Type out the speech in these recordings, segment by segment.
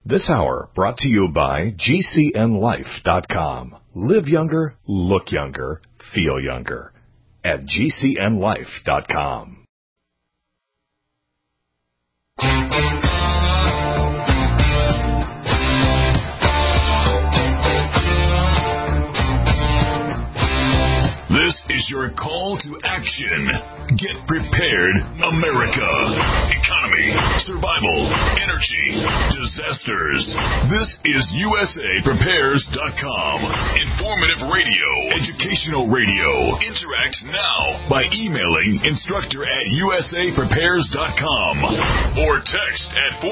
This hour brought to you by GCNLife.com. Live younger, look younger, feel younger at GCNLife.com. This is your call to action. Get prepared, America. Economy, survival, energy, disasters. This is USAPrepares.com. Informative radio, educational radio. Interact now by emailing instructor@USAPrepares.com or text at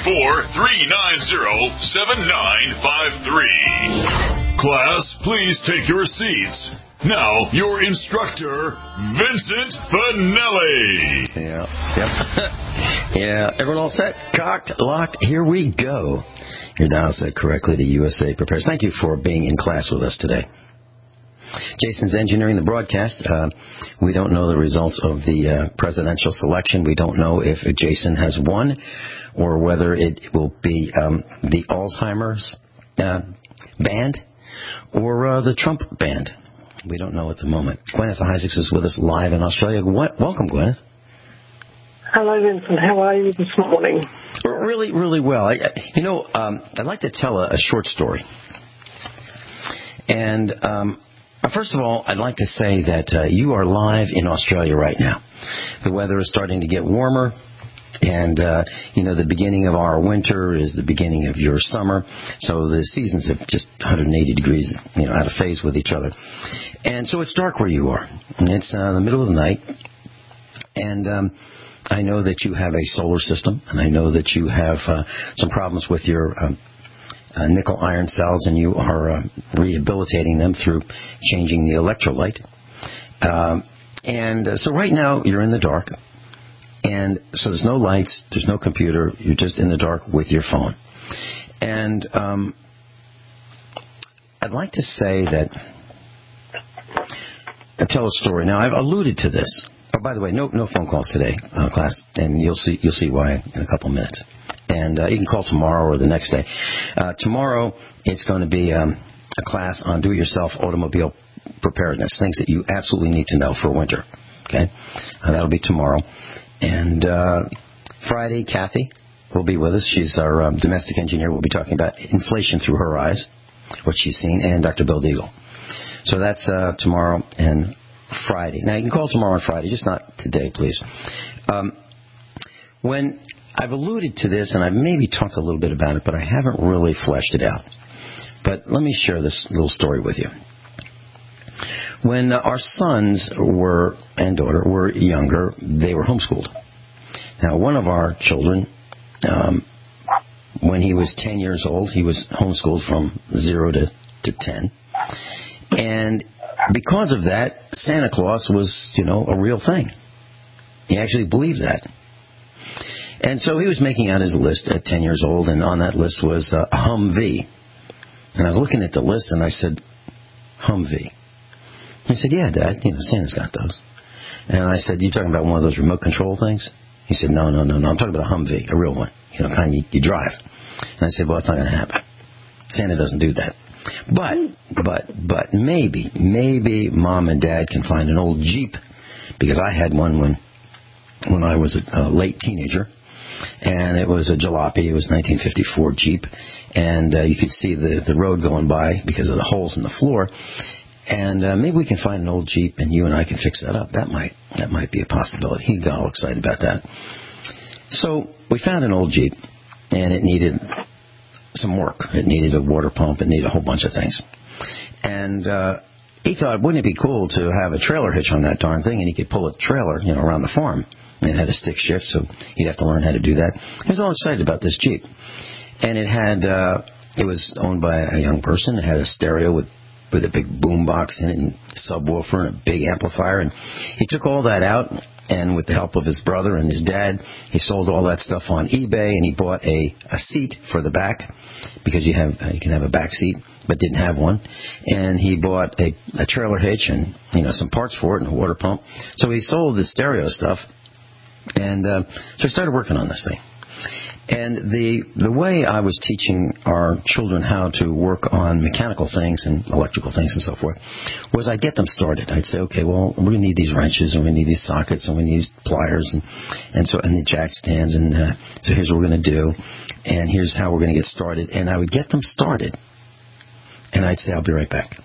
434-390-7953. Class, please take your seats. Now, your instructor, Vincent Finelli. Yeah, everyone all set? Cocked, locked, here we go. Your dial set correctly to USA Prepares. Thank you for being in class with us today. Jason's engineering the broadcast. We don't know the results of the presidential selection. We don't know if Jason has won or whether it will be the Alzheimer's band or the Trump band. We don't know at the moment. Gwyneth Isaacs is with us live in Australia. Welcome, Gwyneth. Hello, Vincent. How are you this morning? Really, really well. I'd like to tell a short story. And first of all, I'd like to say that you are live in Australia right now. The weather is starting to get warmer. And, the beginning of our winter is the beginning of your summer. So the seasons have just 180 degrees, out of phase with each other. And so it's dark where you are. And it's the middle of the night. And I know that you have a solar system. And I know that you have some problems with your nickel iron cells. And you are rehabilitating them through changing the electrolyte. So right now you're in the dark. And so there's no lights, there's no computer, you're just in the dark with your phone. And I'd like to say that, tell a story. Now, I've alluded to this. Oh, by the way, no phone calls today, class, and you'll see why in a couple minutes. And you can call tomorrow or the next day. Tomorrow, it's going to be a class on do-it-yourself automobile preparedness, things that you absolutely need to know for winter. Okay? That'll be tomorrow. And Friday, Kathy will be with us. She's our domestic engineer. We'll be talking about inflation through her eyes, what she's seen, and Dr. Bill Deagle. So that's tomorrow and Friday. Now, you can call tomorrow and Friday, just not today, please. When I've alluded to this, and I've maybe talked a little bit about it, but I haven't really fleshed it out. But let me share this little story with you. When our sons and daughter were younger, they were homeschooled. Now, one of our children, when he was 10 years old, he was homeschooled from 0 to 10. And because of that, Santa Claus was, a real thing. He actually believed that. And so he was making out his list at 10 years old, and on that list was a Humvee. And I was looking at the list, and I said, Humvee. He said, yeah, Dad, Santa's got those. And I said, you talking about one of those remote control things? He said, no, I'm talking about a Humvee, a real one, kind you drive. And I said, well, it's not going to happen. Santa doesn't do that. But maybe Mom and Dad can find an old Jeep, because I had one when I was a late teenager. And it was a jalopy. It was a 1954 Jeep. And you could see the road going by because of the holes in the floor. And maybe we can find an old Jeep, and you and I can fix that up. That might be a possibility. He got all excited about that. So we found an old Jeep, and it needed some work. It needed a water pump. It needed a whole bunch of things. And he thought, wouldn't it be cool to have a trailer hitch on that darn thing, and he could pull a trailer, around the farm. And it had a stick shift, so he'd have to learn how to do that. He was all excited about this Jeep. And it was owned by a young person. It had a stereo with a big boom box in it and a subwoofer and a big amplifier. And he took all that out, and with the help of his brother and his dad, he sold all that stuff on eBay, and he bought a seat for the back, because you can have a back seat, but didn't have one. And he bought a trailer hitch and some parts for it and a water pump. So he sold the stereo stuff, and so he started working on this thing. And the way I was teaching our children how to work on mechanical things and electrical things and so forth was I'd get them started. I'd say, okay, well, we're going to need these wrenches, and we need these sockets, and we need these pliers, and the jack stands, and so here's what we're going to do, and here's how we're going to get started. And I would get them started, and I'd say, I'll be right back.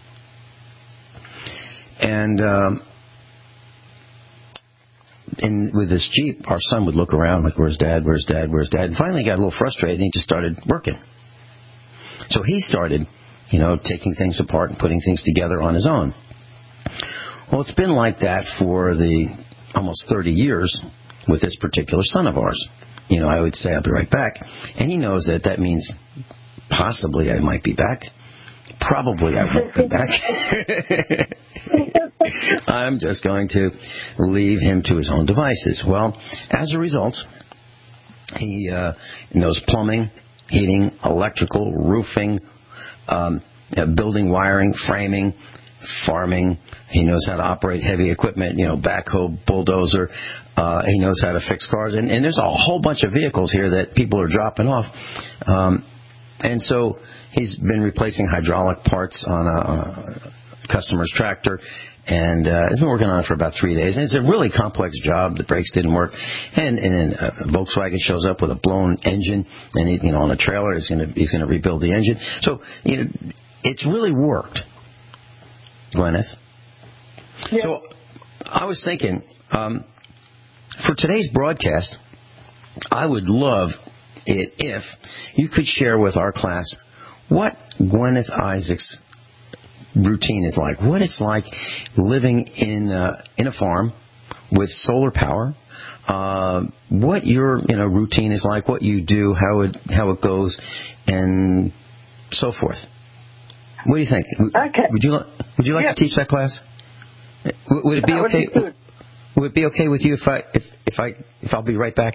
And with this Jeep, our son would look around like, where's Dad, where's Dad, where's Dad? And finally he got a little frustrated, and he just started working. So he started, taking things apart and putting things together on his own. Well, it's been like that for the almost 30 years with this particular son of ours. I would say, I'll be right back. And he knows that means possibly I might be back. Probably I won't be back. I'm just going to leave him to his own devices. Well, as a result, he knows plumbing, heating, electrical, roofing, building wiring, framing, farming. He knows how to operate heavy equipment, backhoe, bulldozer. He knows how to fix cars. And there's a whole bunch of vehicles here that people are dropping off. And so he's been replacing hydraulic parts on a customer's tractor, and has been working on it for about 3 days. And it's a really complex job. The brakes didn't work, and then Volkswagen shows up with a blown engine, and he's on a trailer. He's going to rebuild the engine. So it's really worked, Gwyneth. Yeah. So I was thinking for today's broadcast, I would love it if you could share with our class what Gwyneth Isaacs' routine is like, what it's like living in a farm with solar power, what your routine is like, what you do, how it goes, and so forth. What do you think? Okay. Would you like to teach that class? Would it be okay? Would it be okay with you if I'll be right back?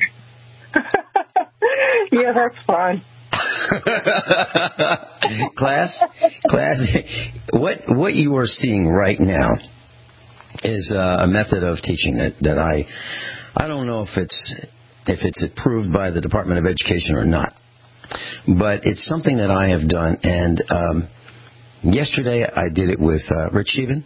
Yeah, that's fine. Class, what you are seeing right now is a method of teaching that I don't know if it's approved by the Department of Education or not, but it's something that I have done. And yesterday I did it with Rich Sheehan,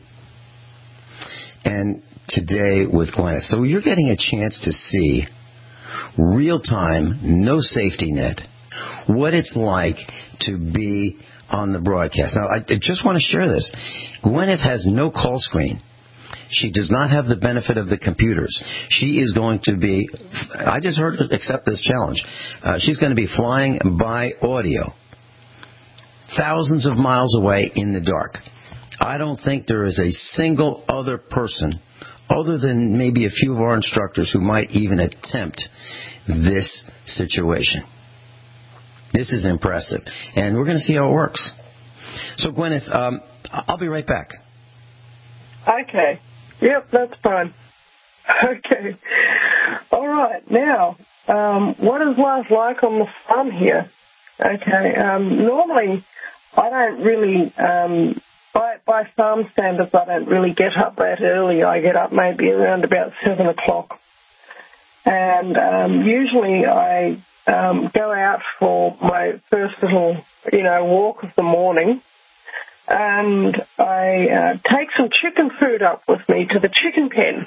and today with Gwyneth. So you're getting a chance to see real time, no safety net, what it's like to be on the broadcast. Now, I just want to share this. Gwyneth has no call screen. She does not have the benefit of the computers. She is going to be, I just heard her accept this challenge. She's going to be flying by audio, thousands of miles away in the dark. I don't think there is a single other person, other than maybe a few of our instructors, who might even attempt this situation. This is impressive, and we're going to see how it works. So, Gwyneth, I'll be right back. Okay. Yep, that's fine. Okay. All right. Now, what is life like on the farm here? Okay. Normally, I don't really, by farm standards, I don't really get up that early. I get up maybe around about 7 o'clock. And usually I go out for my first little, walk of the morning, and I take some chicken food up with me to the chicken pen.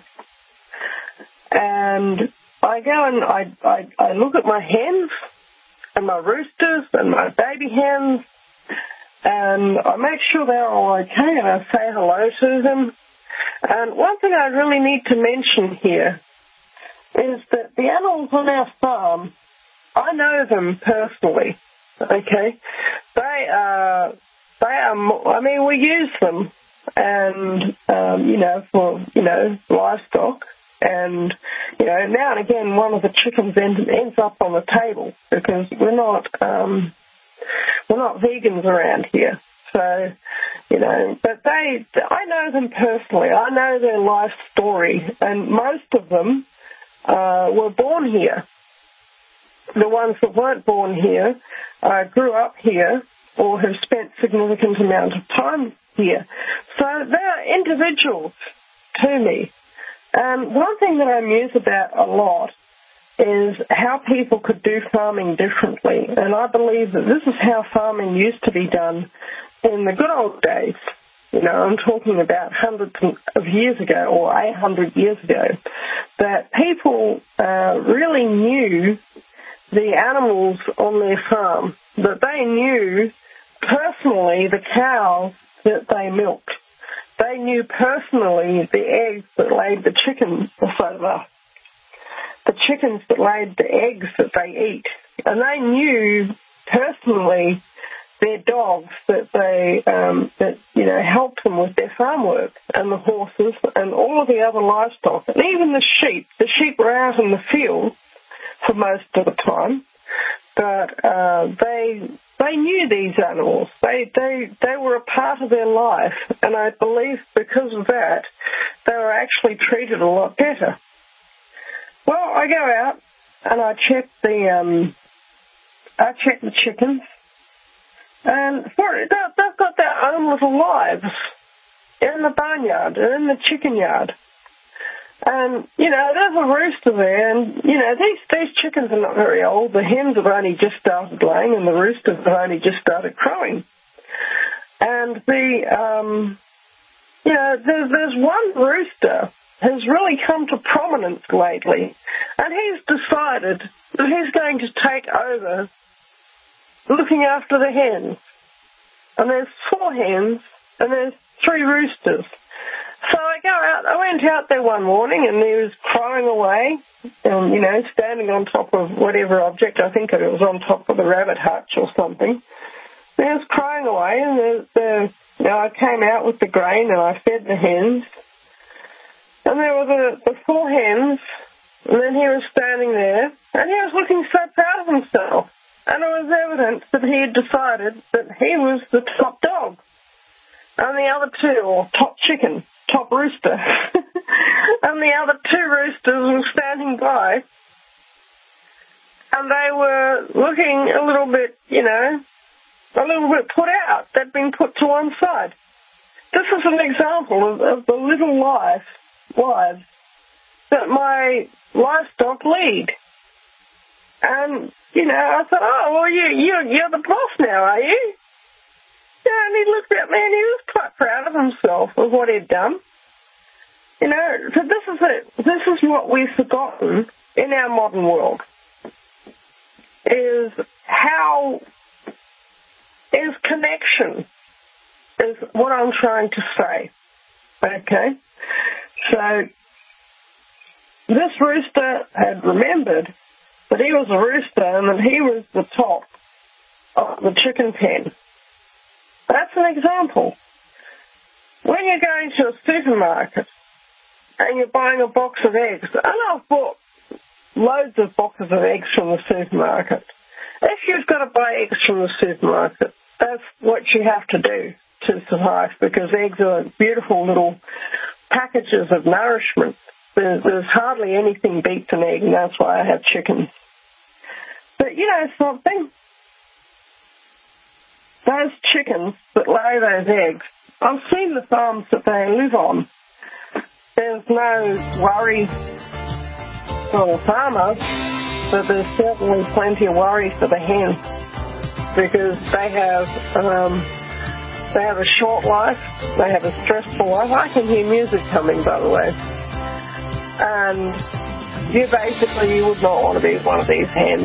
And I go and I look at my hens and my roosters and my baby hens, and I make sure they're all okay, and I say hello to them. And one thing I really need to mention here is that the animals on our farm, I know them personally, okay? They are, we use them, and, for, livestock, and, now and again one of the chickens ends up on the table, because we're not vegans around here. So, but I know them personally. I know their life story, and most of them were born here. The ones that weren't born here grew up here or have spent significant amount of time here. So they're individuals to me. One thing that I muse about a lot is how people could do farming differently. And I believe that this is how farming used to be done in the good old days. You know, I'm talking about hundreds of years ago or 800 years ago, that people really knew the animals on their farm, that they knew personally the cows that they milked. They knew personally the eggs that laid the chickens, the chickens that laid the eggs that they eat. And they knew personally their dogs that they, helped them with their farm work, and the horses and all of the other livestock, and even the sheep. The sheep were out in the field for most of the time, but they knew these animals. They were a part of their life, and I believe because of that, they were actually treated a lot better. Well, I go out and I check the chickens, and they've got their own little lives in the barnyard and in the chicken yard. And, there's a rooster there, and, these chickens are not very old. The hens have only just started laying, and the roosters have only just started crowing. And there's one rooster who's really come to prominence lately, and he's decided that he's going to take over looking after the hens. And there's 4 hens, and there's 3 roosters. So I went out there one morning, and he was crying away, and, standing on top of whatever object. I think it was on top of the rabbit hutch or something. And he was crying away, and I came out with the grain, and I fed the hens. And there were the 4 hens, and then he was standing there, and he was looking so proud of himself. And it was evident that he had decided that he was the top dog. And the other 2, or top chicken, top rooster, and the other 2 roosters were standing by, and they were looking a little bit put out. They'd been put to one side. This is an example of the little lives that my livestock lead. And, I thought, oh, well, you're the boss now, are you? Yeah, and he looked at me and he was quite proud of himself of what he'd done. So this is it. This is what we've forgotten in our modern world, is connection, is what I'm trying to say. Okay? So this rooster had remembered that he was a rooster and that he was the top of the chicken pen. That's an example. When you're going to a supermarket and you're buying a box of eggs, and I've bought loads of boxes of eggs from the supermarket. If you've got to buy eggs from the supermarket, that's what you have to do to survive, because eggs are beautiful little packages of nourishment. There's hardly anything beats an egg, and that's why I have chickens. But something? Those chickens that lay those eggs, I've seen the farms that they live on. There's no worry for the farmers, but there's certainly plenty of worry for the hens, because they have a short life, they have a stressful life. I can hear music coming, by the way. And you would not want to be one of these hens.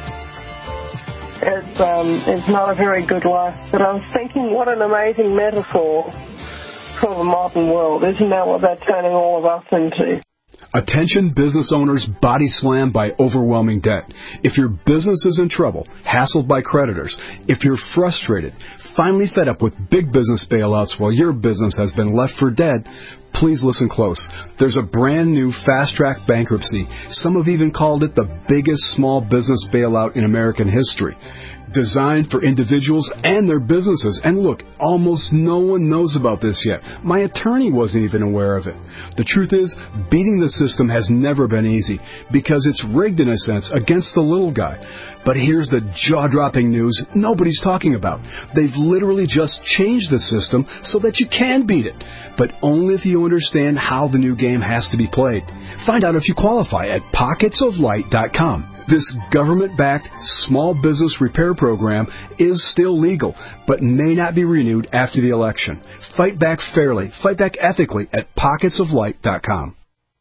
It's not a very good life. But I was thinking, what an amazing metaphor for the modern world. Isn't that what they're turning all of us into? Attention business owners body slammed by overwhelming debt. If your business is in trouble, hassled by creditors, if you're frustrated, finally fed up with big business bailouts while your business has been left for dead, please listen close. There's a brand new fast-track bankruptcy. Some have even called it the biggest small business bailout in American history. Designed for individuals and their businesses. And look, almost no one knows about this yet. My attorney wasn't even aware of it. The truth is, beating the system has never been easy, because it's rigged in a sense against the little guy. But here's the jaw-dropping news nobody's talking about. They've literally just changed the system so that you can beat it, but only if you understand how the new game has to be played. Find out if you qualify at pocketsoflight.com. This government-backed small business repair program is still legal, but may not be renewed after the election. Fight back fairly, fight back ethically at pocketsoflight.com.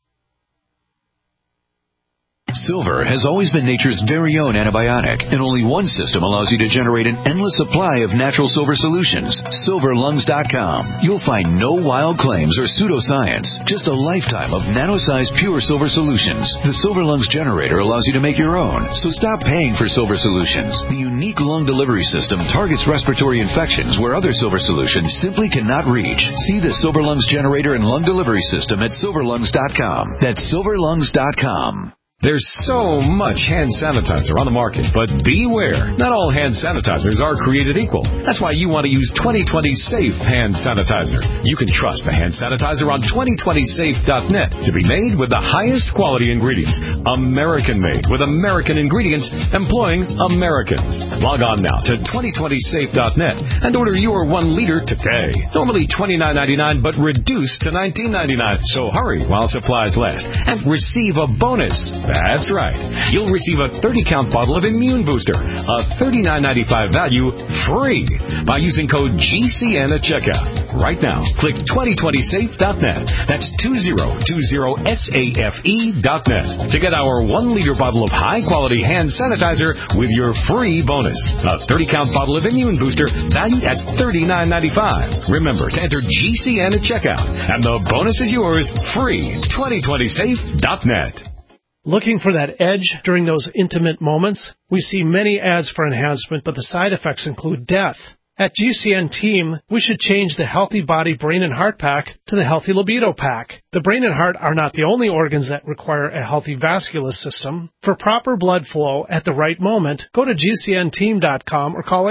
Silver has always been nature's very own antibiotic, and only one system allows you to generate an endless supply of natural silver solutions. SilverLungs.com. You'll find no wild claims or pseudoscience, just a lifetime of nano-sized pure silver solutions. The Silver Lungs generator allows you to make your own, so stop paying for silver solutions. The unique lung delivery system targets respiratory infections where other silver solutions simply cannot reach. See the Silver Lungs generator and lung delivery system at SilverLungs.com. That's SilverLungs.com. There's so much hand sanitizer on the market, but beware. Not all hand sanitizers are created equal. That's why you want to use 2020 Safe Hand Sanitizer. You can trust the hand sanitizer on 2020safe.net to be made with the highest quality ingredients. American-made with American ingredients employing Americans. Log on now to 2020safe.net and order your 1 liter today. Normally $29.99, but reduced to $19.99. So hurry while supplies last and receive a bonus. That's right. You'll receive a 30-count bottle of Immune Booster, a $39.95 value, free by using code GCN at checkout. Right now, click 2020safe.net. That's 2020safe.net to get our 1-liter bottle of high-quality hand sanitizer with your free bonus. A 30-count bottle of Immune Booster valued at $39.95. Remember to enter GCN at checkout, and the bonus is yours free. 2020safe.net. Looking for that edge during those intimate moments? We see many ads for enhancement, but the side effects include death. At GCN Team, we should change the Healthy Body, Brain, and Heart Pack to the Healthy Libido Pack. The brain and heart are not the only organs that require a healthy vascular system. For proper blood flow at the right moment, go to GCNteam.com or call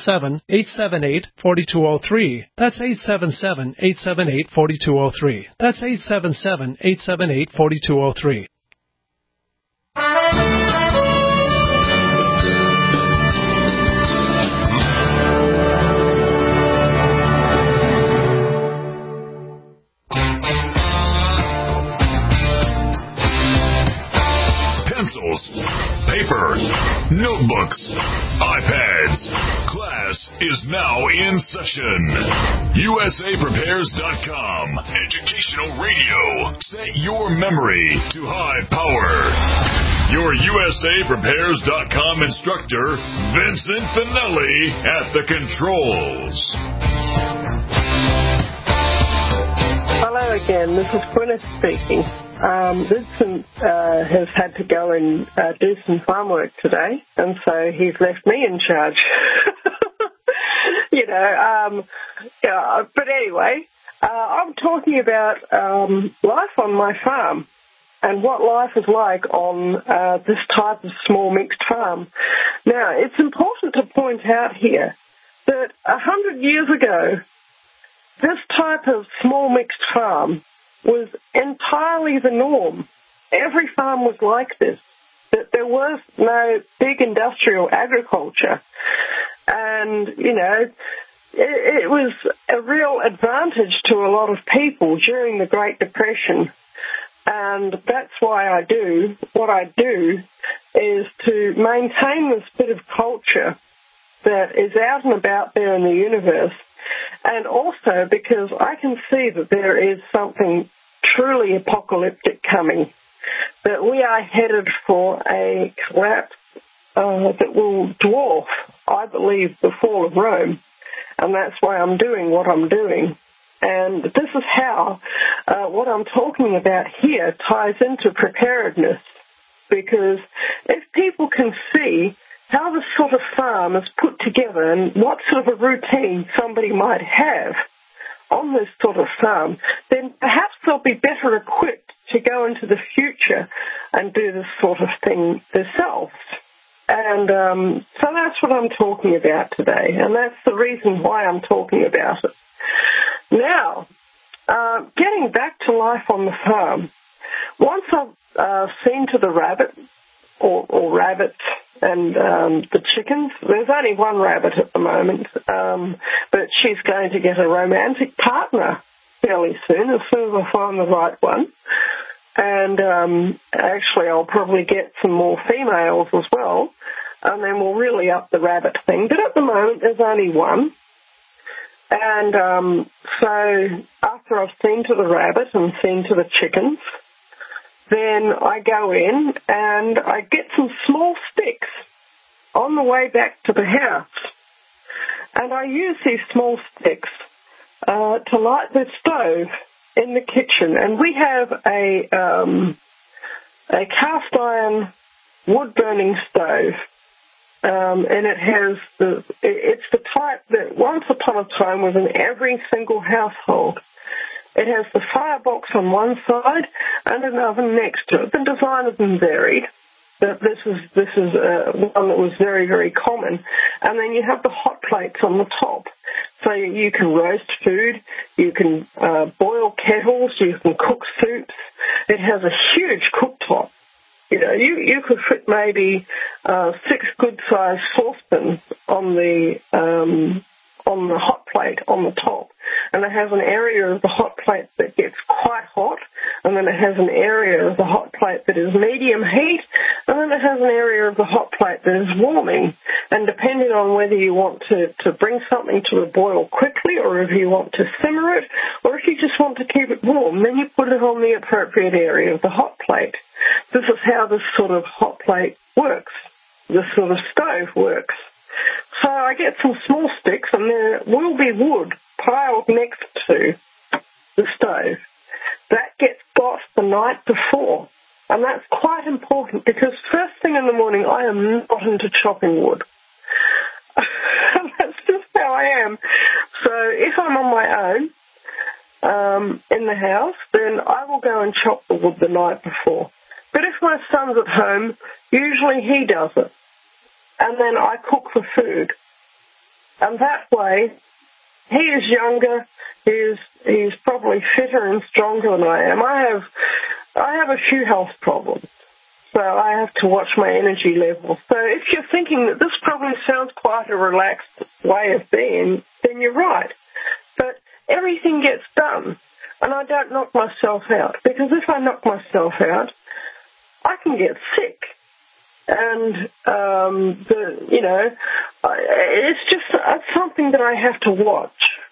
877-878-4203. That's 877-878-4203. That's 877-878-4203. Pencils, paper, notebooks, iPads. Class is now in session. USAPrepares.com. Educational radio. Set your memory to high power. Your USAPrepares.com instructor, Vincent Finelli, at the controls. Hello again, this is Gwyneth speaking. Vincent has had to go and do some farm work today, and so he's left me in charge. But anyway, I'm talking about life on my farm and what life is like on this type of small mixed farm. Now, it's important to point out here that 100 years ago, this type of small mixed farm was entirely the norm. Every farm was like this. That there was no big industrial agriculture. And, it was a real advantage to a lot of people during the Great Depression. And that's why I do. What I do is to maintain this bit of culture that is out and about there in the universe. And also because I can see that there is something truly apocalyptic coming, that we are headed for a collapse that will dwarf, I believe, the fall of Rome. And that's why I'm doing what I'm doing. And this is how what I'm talking about here ties into preparedness. Because if people can see how this sort of farm is put together and what sort of a routine somebody might have on this sort of farm, then perhaps they'll be better equipped to go into the future and do this sort of thing themselves. And so that's what I'm talking about today, and that's the reason why I'm talking about it. Now, getting back to life on the farm, once I've seen to the rabbit or rabbits and the chickens. There's only one rabbit at the moment, but she's going to get a romantic partner fairly soon as I find the right one. And actually I'll probably get some more females as well, and then we'll really up the rabbit thing. But at the moment there's only one. And so after I've seen to the rabbit and seen to the chickens, then I go in and I get some small sticks on the way back to the house. And I use these small sticks to light the stove in the kitchen. And we have a cast iron wood burning stove. And it's the type that once upon a time was in every single household. It has the firebox on one side and an oven next to it. The design has been varied, but this is one that was very, very common. And then you have the hot plates on the top. So you can roast food, you can boil kettles, you can cook soups. It has a huge cooktop. You know, you could fit maybe 6 good-sized saucepans on the hot plate on the top. And it has an area of the hot plate that gets quite hot, and then it has an area of the hot plate that is medium heat, and then it has an area of the hot plate that is warming. And depending on whether you want to bring something to a boil quickly, or if you want to simmer it, or if you just want to keep it warm, then you put it on the appropriate area of the hot plate. This is how this sort of hot plate works, this sort of stove works. So I get some small sticks, and there will be wood piled next to the stove. That gets got the night before, and that's quite important because first thing in the morning I am not into chopping wood. That's just how I am. So if I'm on my own in the house, then I will go and chop the wood the night before. But if my son's at home, usually he does it. And then I cook the food. And that way, he is younger, he's probably fitter and stronger than I am. I have a few health problems, so I have to watch my energy levels. So if you're thinking that this probably sounds quite a relaxed way of being, then you're right. But everything gets done, and I don't knock myself out, because if I knock myself out, I can get sick. And, it's something that I have to watch.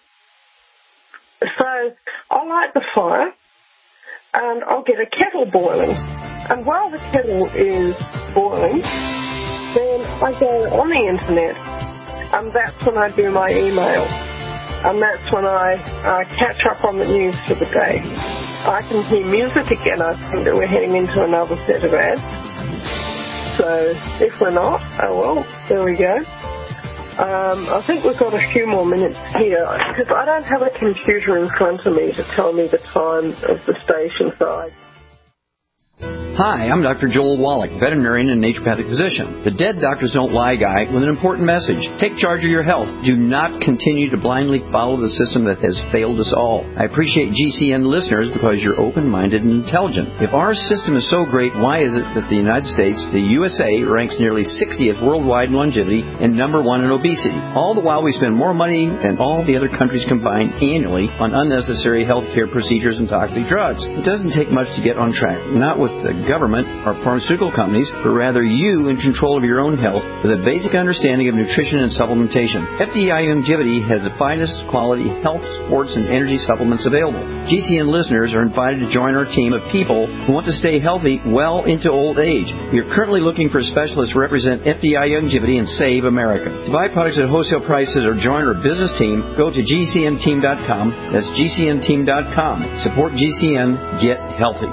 So I'll light the fire and I'll get a kettle boiling. And while the kettle is boiling, then I go on the internet, and that's when I do my email. And that's when I catch up on the news for the day. I can hear music again. I think that we're heading into another set of ads. So if we're not, oh well, there we go. I think we've got a few more minutes here, because I don't have a computer in front of me to tell me the time of the station side. Hi, I'm Dr. Joel Wallach, veterinarian and naturopathic physician. The Dead Doctors Don't Lie guy with an important message. Take charge of your health. Do not continue to blindly follow the system that has failed us all. I appreciate GCN listeners because you're open-minded and intelligent. If our system is so great, why is it that the United States, the USA, ranks nearly 60th worldwide in longevity and number 1 in obesity? All the while we spend more money than all the other countries combined annually on unnecessary healthcare procedures and toxic drugs. It doesn't take much to get on track. Not with the government or pharmaceutical companies, but rather you in control of your own health with a basic understanding of nutrition and supplementation. FDI Longevity has the finest quality health, sports, and energy supplements available. GCN listeners are invited to join our team of people who want to stay healthy well into old age. We are currently looking for specialists to represent FDI Longevity and Save America. To buy products at wholesale prices or join our business team, go to GCNteam.com. That's GCNteam.com. Support GCN. Get healthy.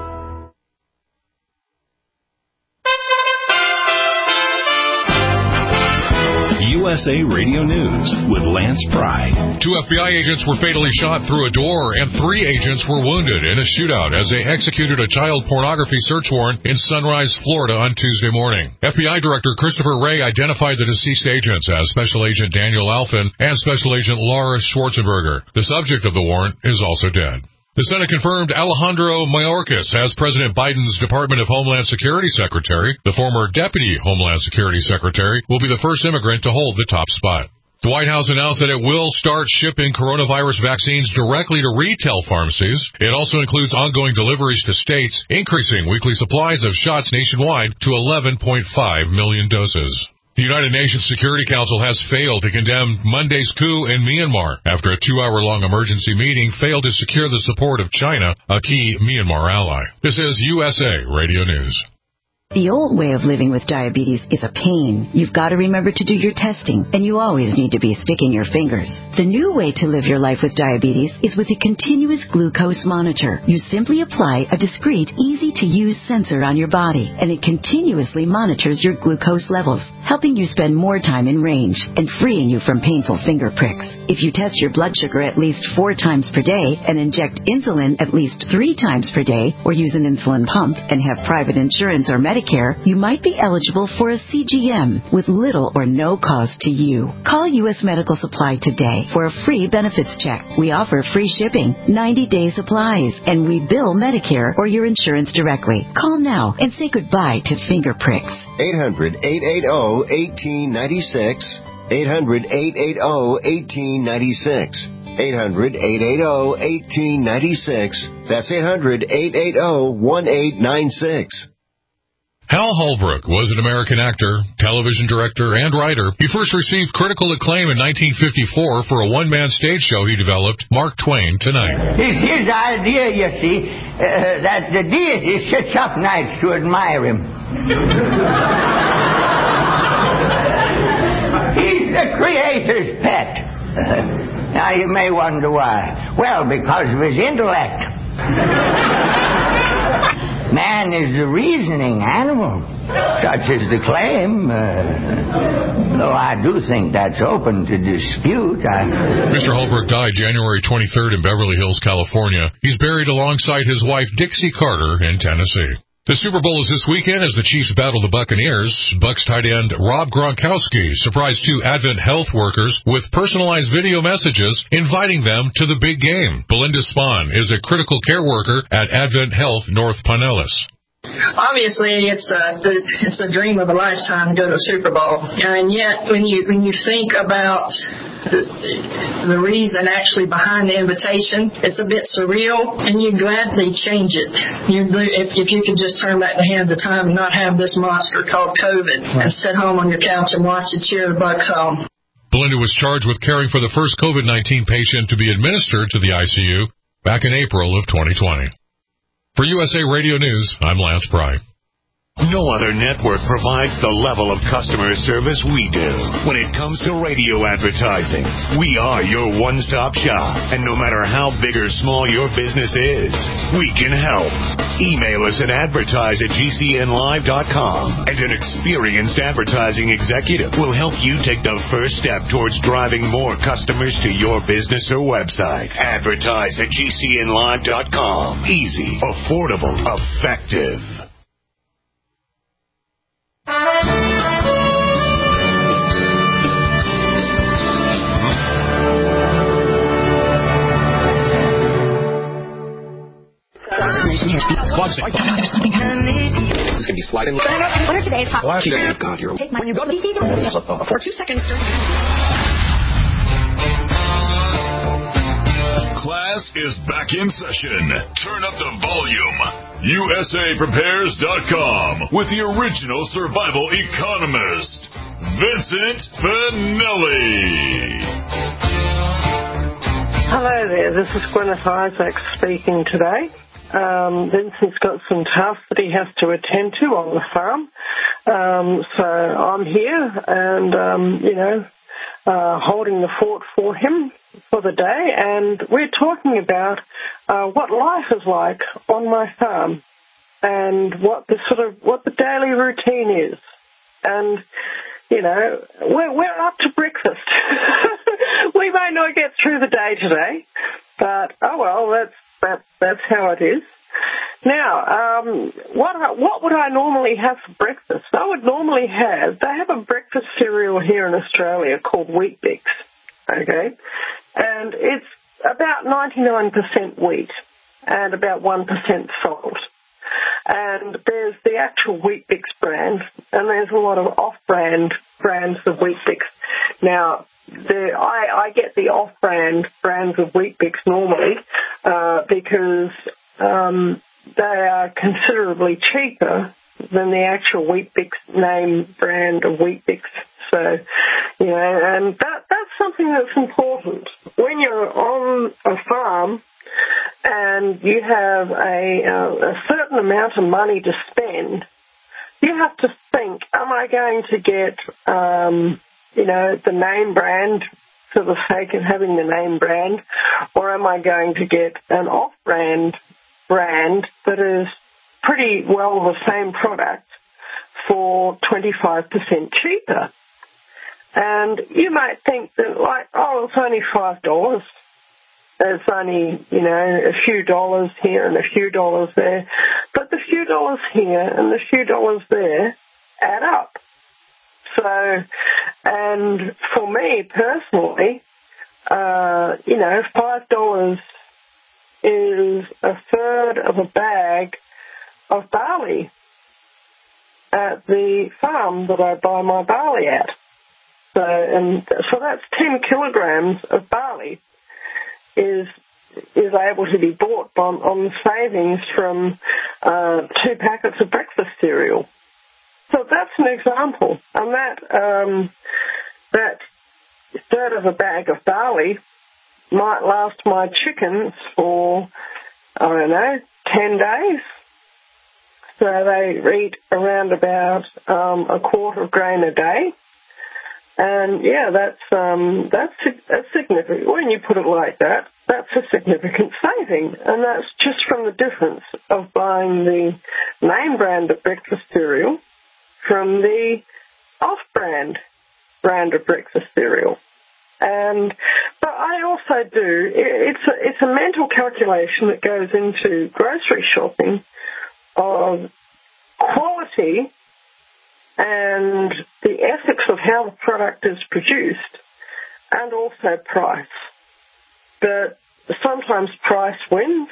USA Radio News with Lance Pry. 2 FBI agents were fatally shot through a door, and 3 agents were wounded in a shootout as they executed a child pornography search warrant in Sunrise, Florida on Tuesday morning. FBI Director Christopher Wray identified the deceased agents as Special Agent Daniel Alfin and Special Agent Laura Schwarzenberger. The subject of the warrant is also dead. The Senate confirmed Alejandro Mayorkas as President Biden's Department of Homeland Security Secretary. The former Deputy Homeland Security Secretary will be the first immigrant to hold the top spot. The White House announced that it will start shipping coronavirus vaccines directly to retail pharmacies. It also includes ongoing deliveries to states, increasing weekly supplies of shots nationwide to 11.5 million doses. The United Nations Security Council has failed to condemn Monday's coup in Myanmar after a 2-hour-long emergency meeting failed to secure the support of China, a key Myanmar ally. This is USA Radio News. The old way of living with diabetes is a pain. You've got to remember to do your testing, and you always need to be sticking your fingers. The new way to live your life with diabetes is with a continuous glucose monitor. You simply apply a discreet, easy-to-use sensor on your body, and it continuously monitors your glucose levels, helping you spend more time in range and freeing you from painful finger pricks. If you test your blood sugar at least 4 times per day and inject insulin at least 3 times per day, or use an insulin pump and have private insurance or Medicare, you might be eligible for a CGM with little or no cost to you. Call U.S. Medical Supply today for a free benefits check. We offer free shipping, 90-day supplies, and we bill Medicare or your insurance directly. Call now and say goodbye to finger pricks. 800-880-1896. 800-880-1896. 800-880-1896. That's 800-880-1896. Hal Holbrook was an American actor, television director, and writer. He first received critical acclaim in 1954 for a one-man stage show he developed, Mark Twain Tonight. It's his idea, you see, that the deity sits up nights to admire him. He's the Creator's pet. Now, you may wonder why. Well, because of his intellect. Man is the reasoning animal. Such is the claim. Though I do think that's open to dispute. Mr. Holbrook died January 23rd in Beverly Hills, California. He's buried alongside his wife, Dixie Carter, in Tennessee. The Super Bowl is this weekend as the Chiefs battle the Buccaneers. Bucs tight end Rob Gronkowski surprised 2 Advent Health workers with personalized video messages inviting them to the big game. Belinda Spahn is a critical care worker at Advent Health North Pinellas. Obviously, it's a dream of a lifetime to go to a Super Bowl, and yet when you think about the reason actually behind the invitation, it's a bit surreal, and you gladly change it. If you could just turn back the hands of time and not have this monster called COVID, and sit home on your couch and watch it cheer the Bucs home. Belinda was charged with caring for the first COVID-19 patient to be administered to the ICU back in April of 2020. For USA Radio News, I'm Lance Pry. No other network provides the level of customer service we do. When it comes to radio advertising, we are your one-stop shop. And no matter how big or small your business is, we can help. Email us at advertise@gcnlive.com, and an experienced advertising executive will help you take the first step towards driving more customers to your business or website. Advertise@gcnlive.com. Easy, affordable, effective. This is going to be sliding. What are today's hot? God, you're... Take when you go to the for 2 seconds. Class is back in session. Turn up the volume. USAPrepares.com with the original survival economist, Vincent Finelli. Hello there, this is Gwyneth Isaacs speaking today. Vincent's got some tasks that he has to attend to on the farm. So I'm here and, holding the fort for him for the day. And we're talking about what life is like on my farm and what the daily routine is. And, we're up to breakfast. We may not get through the day today, but, oh well, that's how it is. Now, what would I normally have for breakfast? I would normally they have a breakfast cereal here in Australia called Wheat Bix, okay? And it's about 99% wheat. and about 1% salt. And there's the actual Weet-Bix brand, and there's a lot of off-brand brands of Weet-Bix. Now, I get the off-brand brands of Weet-Bix normally because they are considerably cheaper than the actual Weet-Bix name brand of Weet-Bix. So, you know, and that's something that's important. When you're on a farm and you have a certain amount of money to spend, you have to think, am I going to get, you know, the name brand for the sake of having the name brand, or am I going to get an off-brand brand that is pretty well the same product for 25% cheaper? And you might think that, like, oh, it's only $5. It's only, you know, a few dollars here and a few dollars there. But the few dollars here and the few dollars there add up. So, and for me personally, you know, $5 is a third of a bag of barley at the farm that I buy my barley at. So that's 10 kilograms of barley is able to be bought on savings from 2 packets of breakfast cereal. So that's an example. And that third of a bag of barley might last my chickens for, I don't know, 10 days. So they eat around about a quart of grain a day. And yeah, that's significant. When you put it like that, that's a significant saving, and that's just from the difference of buying the name brand of breakfast cereal from the off-brand brand of breakfast cereal. But I also do. It's a mental calculation that goes into grocery shopping of quality and the ethics of how the product is produced, and also price. But sometimes price wins.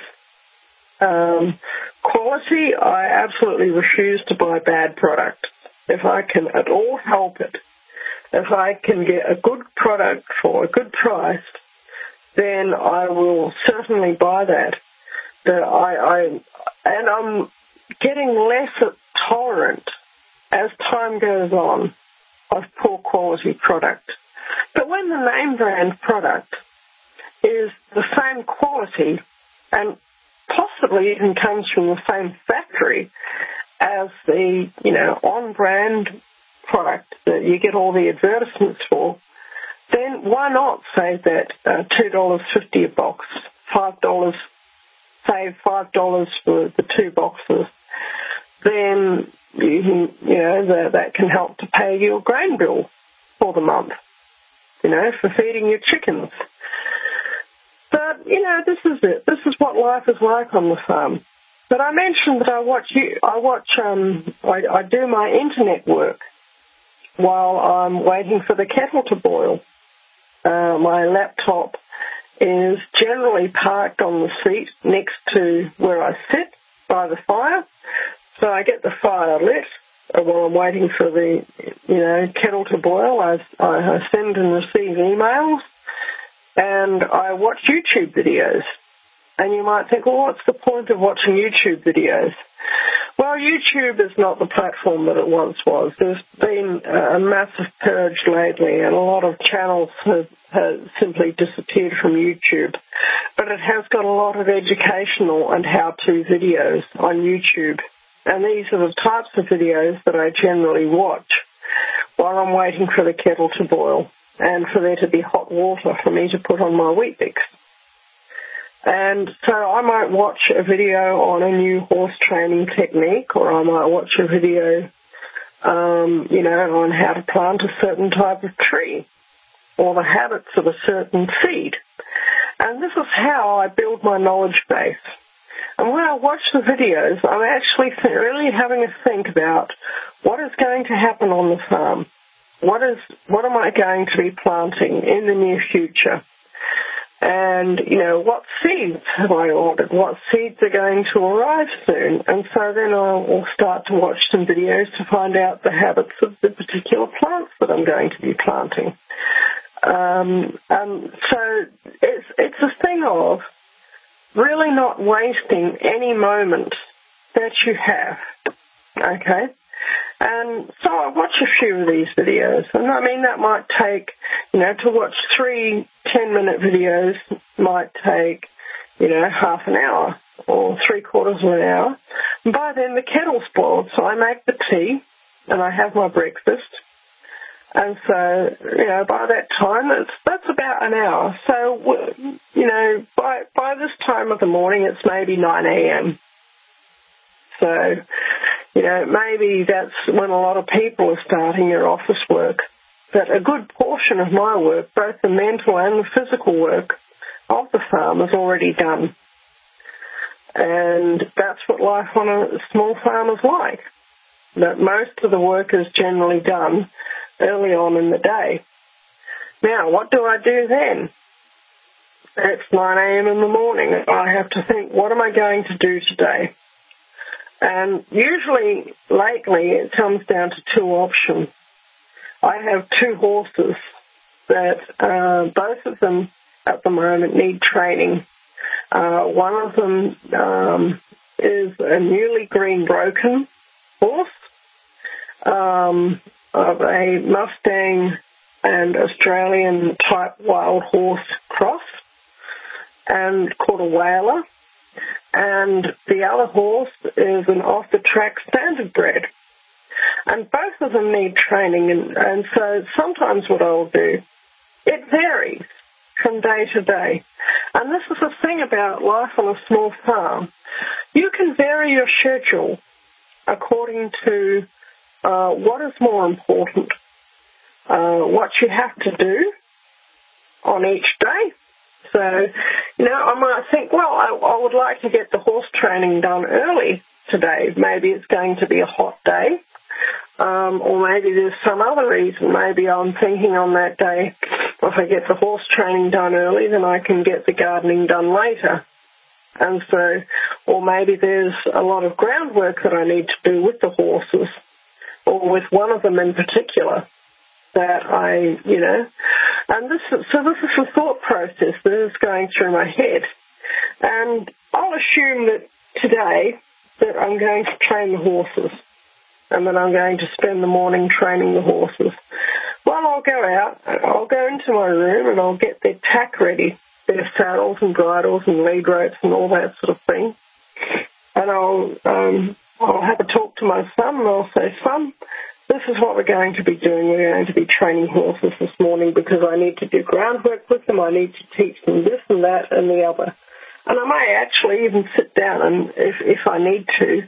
Quality, I absolutely refuse to buy bad product. If I can at all help it, if I can get a good product for a good price, then I will certainly buy that. But I'm getting less tolerant as time goes on of poor quality product. But when the name brand product is the same quality and possibly even comes from the same factory as the, you know, on-brand product that you get all the advertisements for, then why not save that $2.50 a box, $5, save $5 for the 2 boxes? Then that can help to pay your grain bill for the month, you know, for feeding your chickens. But, you know, this is it. This is what life is like on the farm. But I mentioned that I do my internet work while I'm waiting for the kettle to boil. My laptop is generally parked on the seat next to where I sit by the fire. So I get the fire lit while I'm waiting for the, you know, kettle to boil. I send and receive emails, and I watch YouTube videos. And you might think, well, what's the point of watching YouTube videos? Well, YouTube is not the platform that it once was. There's been a massive purge lately, and a lot of channels have simply disappeared from YouTube. But it has got a lot of educational and how-to videos on YouTube. And these are the types of videos that I generally watch while I'm waiting for the kettle to boil and for there to be hot water for me to put on my Weet-Bix. And so I might watch a video on a new horse training technique, or I might watch a video, on how to plant a certain type of tree or the habits of a certain seed. And this is how I build my knowledge base. And when I watch the videos, I'm actually really having a think about what is going to happen on the farm. What am I going to be planting in the near future? And, what seeds have I ordered? What seeds are going to arrive soon? And so then I'll start to watch some videos to find out the habits of the particular plants that I'm going to be planting. So it's a thing of really not wasting any moment that you have, okay? And so I watch a few of these videos, and I mean that might take, to watch 3 10-minute videos might take, half an hour or 3/4 of an hour. And by then the kettle's boiled, so I make the tea and I have my breakfast. And so, by that time, that's about an hour. So, by this time of the morning, it's maybe 9 a.m. So, maybe that's when a lot of people are starting their office work. But a good portion of my work, both the mental and the physical work of the farm, is already done. And that's what life on a small farm is like. That most of the work is generally done early on in the day. Now, what do I do then? It's 9 a.m. in the morning. I have to think, what am I going to do today? And usually, lately, it comes down to 2 options. I have 2 horses that both of them at the moment need training. One of them is a newly green broken horse of a Mustang and Australian type wild horse cross, and called a Whaler. And the other horse is an off-the-track standard bred. And both of them need training, and so sometimes what I'll do, it varies from day to day. And this is the thing about life on a small farm. You can vary your schedule according to what is more important, what you have to do on each day. So, I might think, well, I would like to get the horse training done early today. Maybe it's going to be a hot day, or maybe there's some other reason. Maybe I'm thinking on that day, if I get the horse training done early, then I can get the gardening done later. And so, or maybe there's a lot of groundwork that I need to do with the horses, or with one of them in particular, that and this is the thought process that is going through my head. And I'll assume that today that I'm going to train the horses, and that I'm going to spend the morning training the horses. Well, I'll go out, I'll go into my room, and I'll get their tack ready, their saddles and bridles and lead ropes and all that sort of thing. And I'll have a talk to my son, and I'll say, son, this is what we're going to be doing. We're going to be training horses this morning because I need to do groundwork with them. I need to teach them this and that and the other. And I may actually even sit down and, if I need to,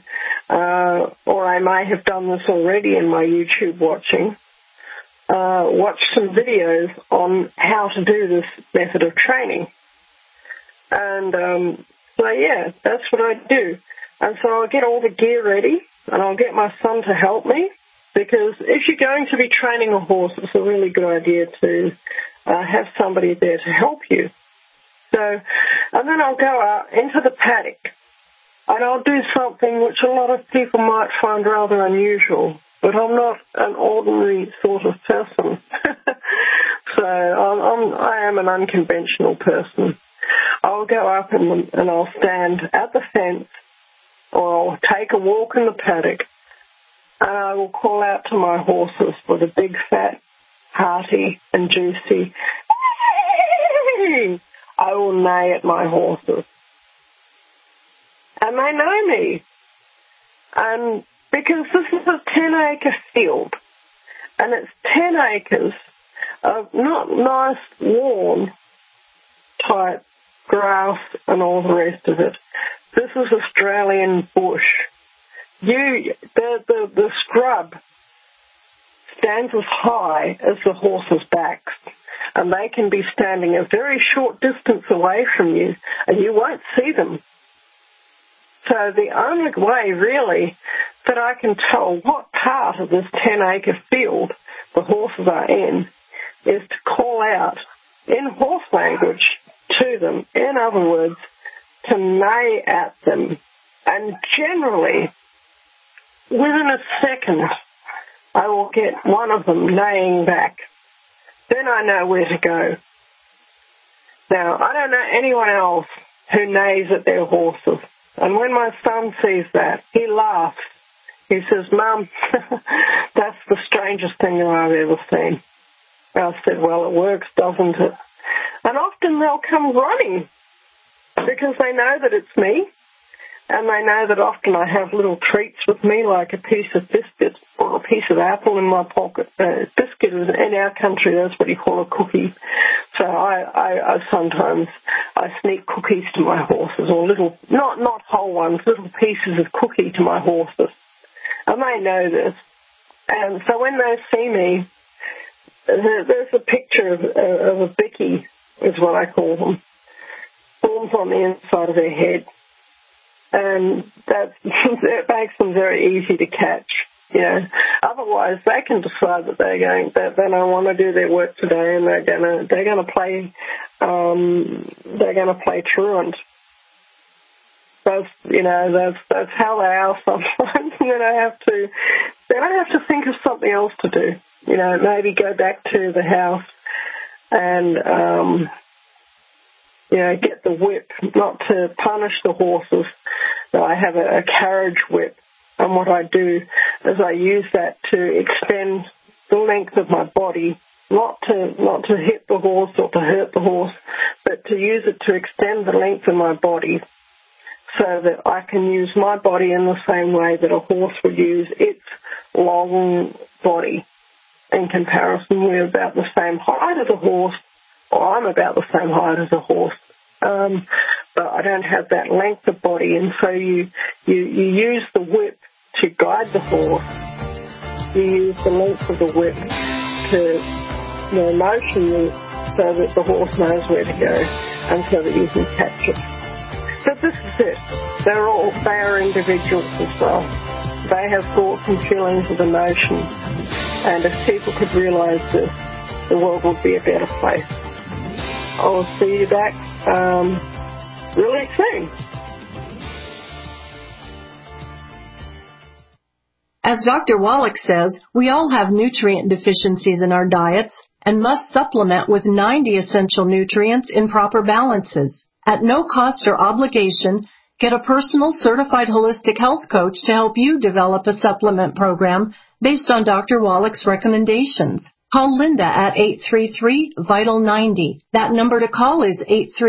or I may have done this already in my YouTube watching, watch some videos on how to do this method of training. And so, yeah, that's what I do. And so I'll get all the gear ready, and I'll get my son to help me, because if you're going to be training a horse, it's a really good idea to have somebody there to help you. So, and then I'll go out into the paddock, and I'll do something which a lot of people might find rather unusual, but I'm not an ordinary sort of person. So I am an unconventional person. I'll go up and I'll stand at the fence, or I'll take a walk in the paddock, and I will call out to my horses with a big, fat, hearty and juicy, I will neigh at my horses. And they know me. And because this is a 10-acre field, and it's 10 acres of not nice lawn type grass and all the rest of it. This is Australian bush. The scrub stands as high as the horses' backs, and they can be standing a very short distance away from you, and you won't see them. So the only way, really, that I can tell what part of this 10-acre field the horses are in is to call out in horse language to them. In other words, to neigh at them. And generally, within a second, I will get one of them neighing back. Then I know where to go. Now, I don't know anyone else who neighs at their horses. And when my son sees that, he laughs. He says, "Mum, that's the strangest thing that I've ever seen." I said, "Well, it works, doesn't it?" And often they'll come running because they know that it's me. And they know that often I have little treats with me, like a piece of biscuit or a piece of apple in my pocket. Biscuit is, in our country, that's what you call a cookie. So I sometimes sneak cookies to my horses, or little, not whole ones, little pieces of cookie to my horses. And they know this. And so when they see me, there's a picture of a bicky, is what I call them, forms on the inside of their head. And that makes them very easy to catch, you know. Otherwise, they can decide that they don't want to do their work today, and they're gonna play truant. That's how they are sometimes. And then I have to think of something else to do. You know, maybe go back to the house and get the whip, not to punish the horses. I have a carriage whip, and what I do is I use that to extend the length of my body, not to hit the horse or to hurt the horse, but to use it to extend the length of my body so that I can use my body in the same way that a horse would use its long body. In comparison, we're about the same height as a horse, or I'm about the same height as a horse. But I don't have that length of body, and so you use the whip to guide the horse. You use the length of the whip to motion you so that the horse knows where to go and so that you can catch it. But this is it. They are individuals as well. They have thoughts and feelings of emotion, and if people could realise this, the world would be a better place. I will see you back really soon. As Dr. Wallach says, we all have nutrient deficiencies in our diets and must supplement with 90 essential nutrients in proper balances. At no cost or obligation, get a personal certified holistic health coach to help you develop a supplement program based on Dr. Wallach's recommendations. Call Linda at 833-VITAL-90. That number to call is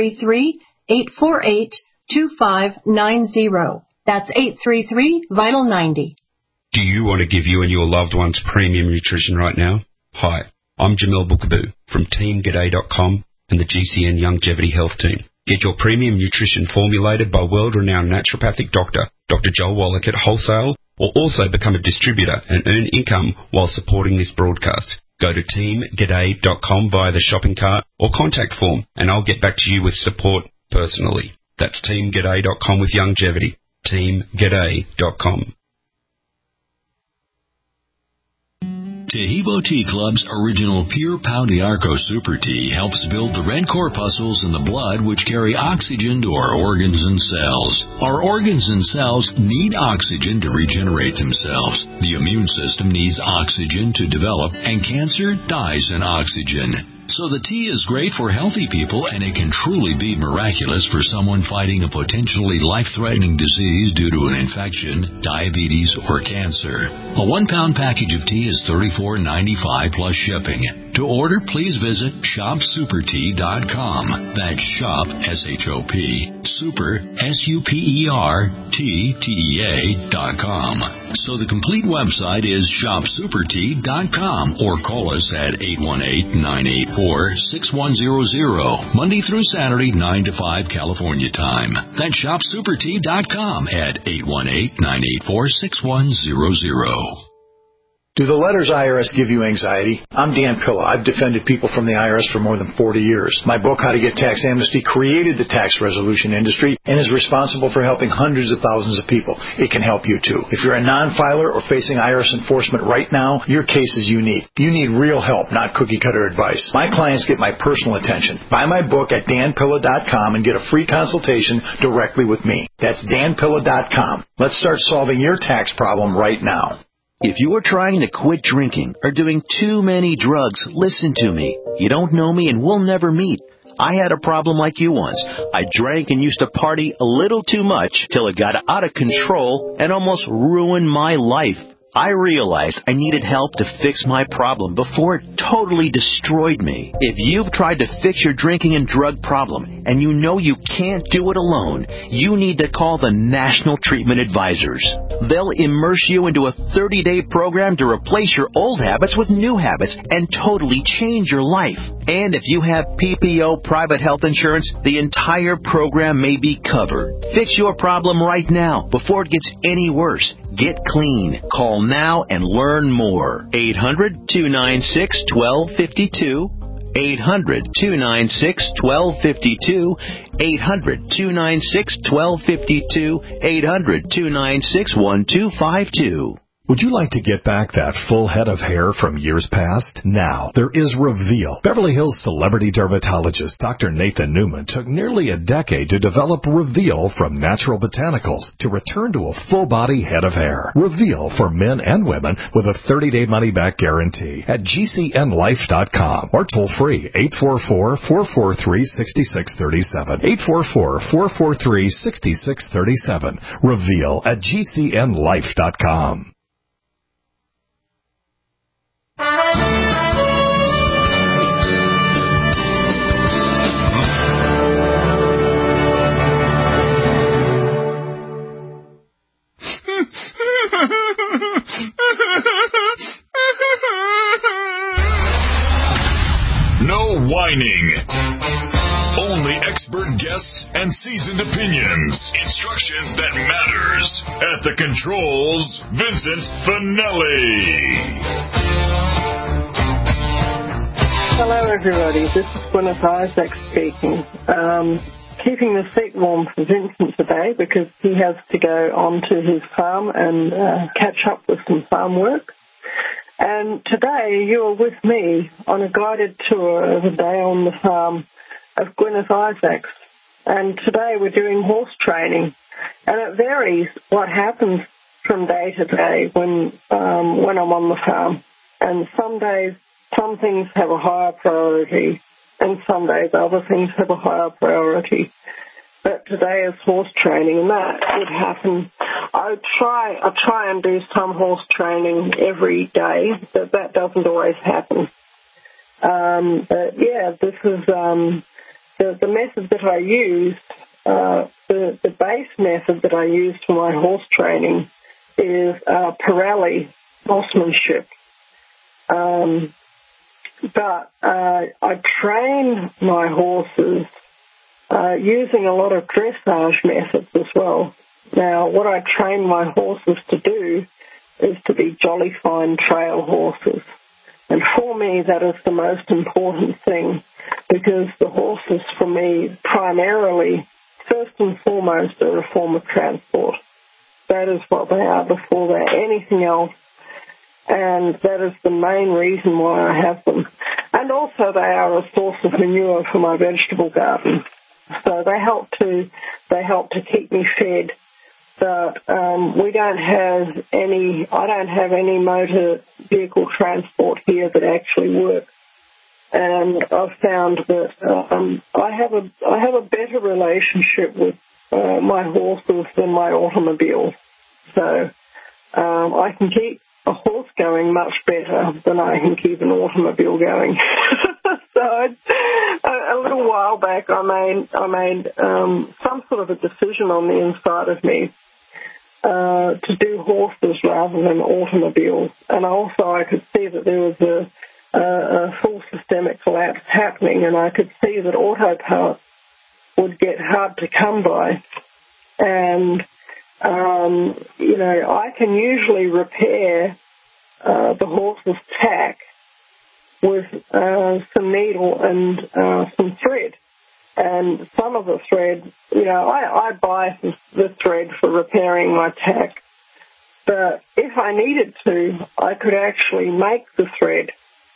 833-848-2590. That's 833-VITAL-90. Do you want to give you and your loved ones premium nutrition right now? Hi, I'm Jamel Bookaboo from TeamGaday.com and the GCN Longevity Health Team. Get your premium nutrition formulated by world-renowned naturopathic doctor, Dr. Joel Wallach at wholesale, or also become a distributor and earn income while supporting this broadcast. Go to teamgaday.com via the shopping cart or contact form, and I'll get back to you with support personally. That's teamgaday.com with longevity. teamgaday.com. Tehibo Tea Club's original Pure Pau d'Arco Super Tea helps build the red corpuscles in the blood which carry oxygen to our organs and cells. Our organs and cells need oxygen to regenerate themselves. The immune system needs oxygen to develop, and cancer dies in oxygen. So the tea is great for healthy people, and it can truly be miraculous for someone fighting a potentially life-threatening disease due to an infection, diabetes, or cancer. A 1-pound package of tea is $34.95 plus shipping. To order, please visit shopsupertea.com. That's shop, S-H-O-P, super, SUPERTTEA.com. So the complete website is shopsupertea.com, or call us at 818-984-6100, Monday through Saturday, 9 to 5 California time. That's shopsupertea.com at 818-984-6100. Do the letters IRS give you anxiety? I'm Dan Pilla. I've defended people from the IRS for more than 40 years. My book, How to Get Tax Amnesty, created the tax resolution industry and is responsible for helping hundreds of thousands of people. It can help you, too. If you're a non-filer or facing IRS enforcement right now, your case is unique. You need real help, not cookie-cutter advice. My clients get my personal attention. Buy my book at danpilla.com and get a free consultation directly with me. That's danpilla.com. Let's start solving your tax problem right now. If you are trying to quit drinking or doing too many drugs, listen to me. You don't know me and we'll never meet. I had a problem like you once. I drank and used to party a little too much till it got out of control and almost ruined my life. I realized I needed help to fix my problem before it totally destroyed me. If you've tried to fix your drinking and drug problem and you know you can't do it alone, you need to call the National Treatment Advisors. They'll immerse you into a 30-day program to replace your old habits with new habits and totally change your life. And if you have PPO private health insurance, the entire program may be covered. Fix your problem right now before it gets any worse. Get clean. Call now and learn more. 800-296-1252. 800-296-1252. 800-296-1252. 800-296-1252. Would you like to get back that full head of hair from years past? Now, there is Reveal. Beverly Hills celebrity dermatologist Dr. Nathan Newman took nearly a decade to develop Reveal from natural botanicals to return to a full-body head of hair. Reveal for men and women with a 30-day money-back guarantee at GCNlife.com or toll-free 844-443-6637. 844-443-6637. Reveal at GCNlife.com. No whining. Only expert guests and seasoned opinions. Instruction that matters. At the controls, Vincent Finelli. Hello, everybody. This is Gwyneth Isaac speaking. Keeping the seat warm for Vincent today because he has to go on to his farm and catch up with some farm work. And today you are with me on a guided tour of a day on the farm of Gwyneth Isaacs. And today we're doing horse training. And it varies what happens from day to day when I'm on the farm. And some days, some things have a higher priority, and some days other things have a higher priority. But today is horse training, and that would happen. I try and do some horse training every day, but that doesn't always happen. But yeah, this is the method that I used. The base method that I use for my horse training is Pirelli horsemanship. But I train my horses using a lot of dressage methods as well. Now, what I train my horses to do is to be jolly fine trail horses. And for me, that is the most important thing because the horses, for me, primarily, first and foremost, are a form of transport. That is what they are before they're anything else. And that is the main reason why I have them. And also they are a source of manure for my vegetable garden. So they help to keep me fed. But I don't have any motor vehicle transport here that actually works. And I've found that I have a better relationship with my horses than my automobile. So I can keep a horse going much better than I can keep an automobile going. So a little while back, I made some sort of a decision on the inside of me to do horses rather than automobiles, and also I could see that there was a full systemic collapse happening, and I could see that auto parts would get hard to come by, and I can usually repair the horse's tack with some needle and some thread. And some of the thread, I buy the thread for repairing my tack. But if I needed to, I could actually make the thread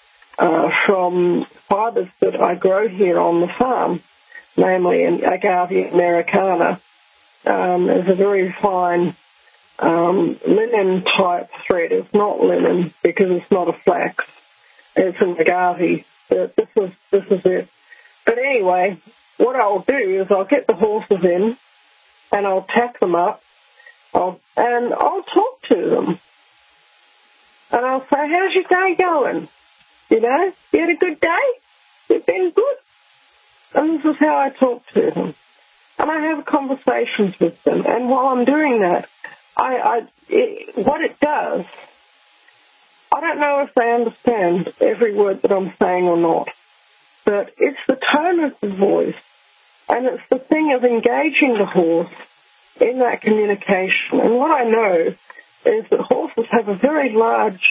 from fibers that I grow here on the farm, namely an Agave americana. It's a very fine linen-type thread. It's not linen because it's not a flax. It's an agave. This is it. But anyway, what I'll do is I'll get the horses in and I'll tack them up and I'll talk to them. And I'll say, how's your day going? You had a good day? You've been good? And this is how I talk to them. And I have conversations with them. And while I'm doing that, what it does, I don't know if they understand every word that I'm saying or not, but it's the tone of the voice, and it's the thing of engaging the horse in that communication. And what I know is that horses have a very large,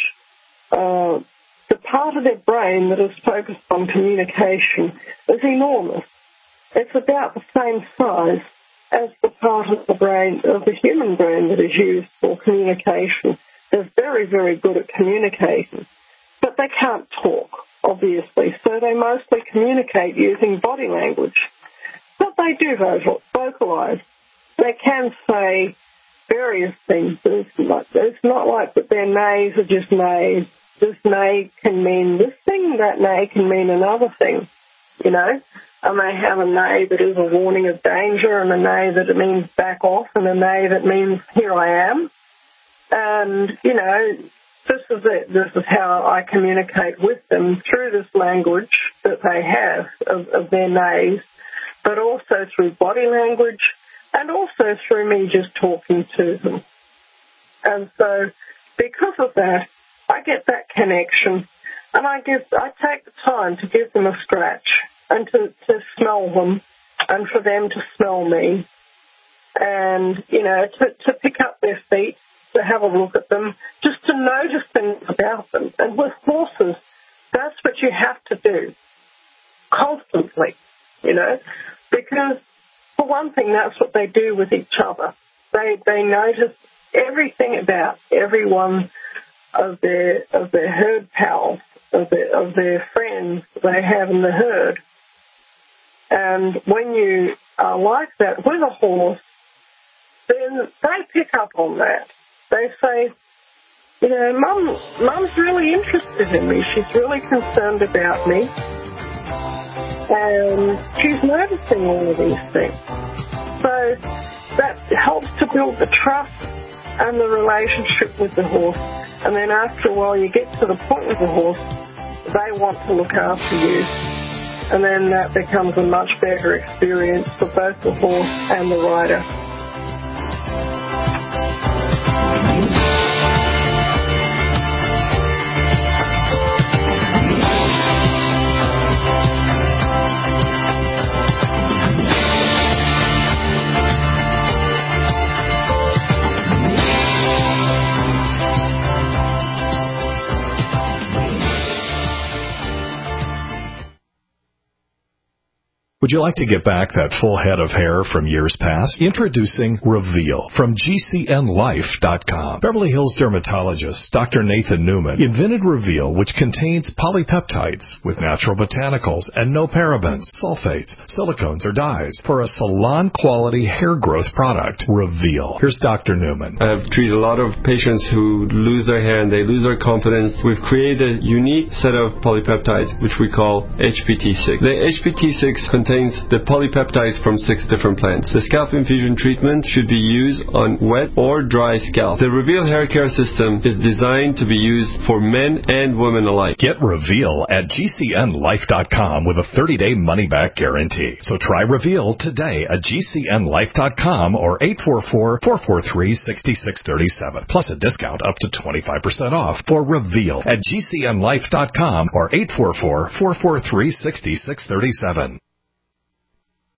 the part of their brain that is focused on communication is enormous. It's about the same size as the part of the brain, of the human brain that is used for communication. They're very, very good at communicating, but they can't talk, obviously, so they mostly communicate using body language. But they do vocalize. They can say various things. It's not like that their nays are just nays. This neigh can mean this thing, that neigh can mean another thing, And they have a neigh that is a warning of danger, and a neigh that means back off, and a neigh that means here I am. And, this is it. This is how I communicate with them through this language that they have of their neighs, but also through body language and also through me just talking to them. And so because of that, I get that connection, and I take the time to give them a scratch and to smell them and for them to smell me and, to pick up their feet, to have a look at them, just to notice things about them. And with horses, that's what you have to do constantly, because for one thing, that's what they do with each other. They notice everything about every one of their herd pals, of their friends they have in the herd. And when you are like that with a horse, then they pick up on that. They say, Mum's really interested in me. She's really concerned about me. And she's noticing all of these things. So that helps to build the trust and the relationship with the horse. And then after a while you get to the point with the horse, they want to look after you. And then that becomes a much better experience for both the horse and the rider. Would you like to get back that full head of hair from years past? Introducing Reveal from GCNLife.com. Beverly Hills dermatologist Dr. Nathan Newman invented Reveal, which contains polypeptides with natural botanicals and no parabens, sulfates, silicones, or dyes for a salon-quality hair growth product. Reveal. Here's Dr. Newman. I've treated a lot of patients who lose their hair and they lose their confidence. We've created a unique set of polypeptides, which we call HPT6. The HPT6 contains the polypeptides from 6 different plants. The scalp infusion treatment should be used on wet or dry scalp. The Reveal hair care system is designed to be used for men and women alike. Get Reveal at GCNLife.com with a 30-day money-back guarantee. So try Reveal today at GCNLife.com or 844-443-6637. Plus a discount up to 25% off for Reveal at GCNLife.com or 844-443-6637.